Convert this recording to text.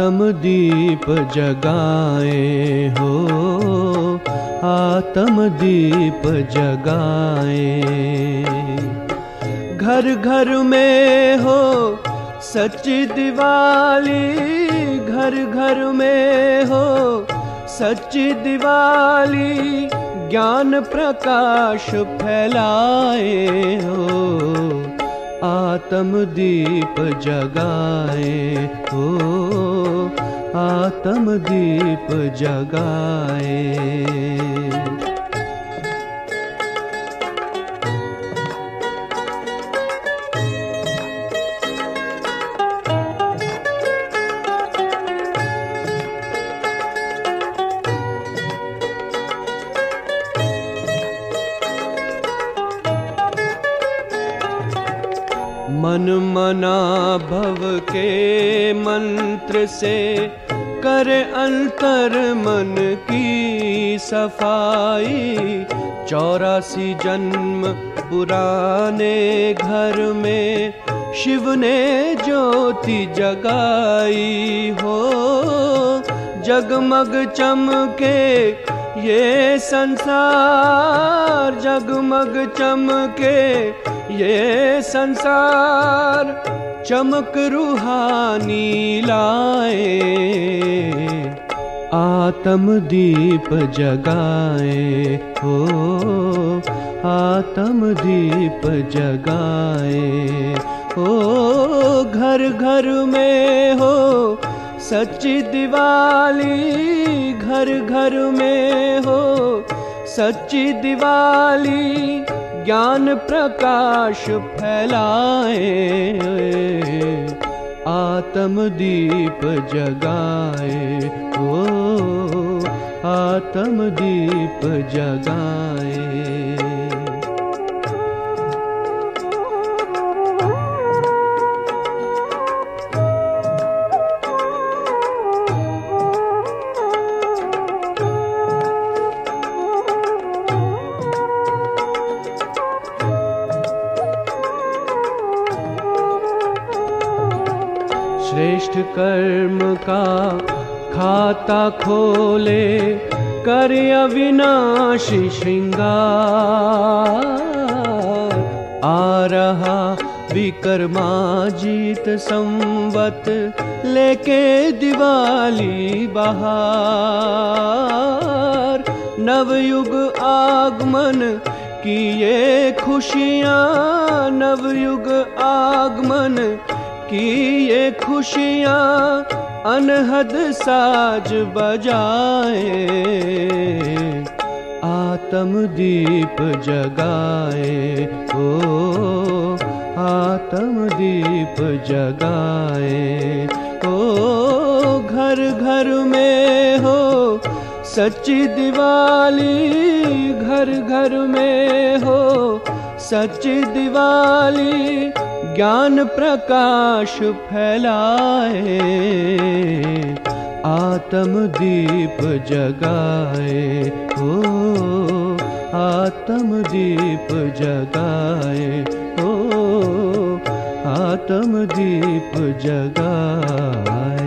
आत्मदीप जगाए हो, आत्मदीप जगाए। घर घर में हो सच्ची दिवाली, घर घर में हो सच्ची दिवाली, ज्ञान प्रकाश फैलाए हो, आत्मदीप जगाए हो, आत्मदीप जगाए। मन मना भव के मंत्र से कर अंतर मन की सफाई। 84 जन्म पुराने घर में शिव ने ज्योति जगाई हो, जगमग चमके ये संसार, जगमग चमके ये संसार, चमक रूहानी लाए, आत्मदीप जगाए हो, आत्मदीप जगाए हो। घर घर में हो सच्ची दिवाली, घर घर में हो सच्ची दिवाली, ज्ञान प्रकाश फैलाए, आत्मदीप जगाए हो, आत्मदीप जगाए। श्रेष्ठ कर्म का खाता खोले, कर अविनाशी श्रृंगार। आ रहा विक्रमाजीत संवत, लेके दिवाली बहार। नवयुग आगमन की ये खुशियाँ, नवयुग आगमन की ये खुशियाँ, अनहद साज बजाए, आत्मदीप जगाए हो, आत्मदीप जगाए हो। घर घर में हो सच्ची दिवाली, घर घर में हो सच्ची दिवाली, ज्ञान प्रकाश फैलाए, आत्मदीप जगाए हो, आत्मदीप जगाए हो, आत्मदीप जगाए।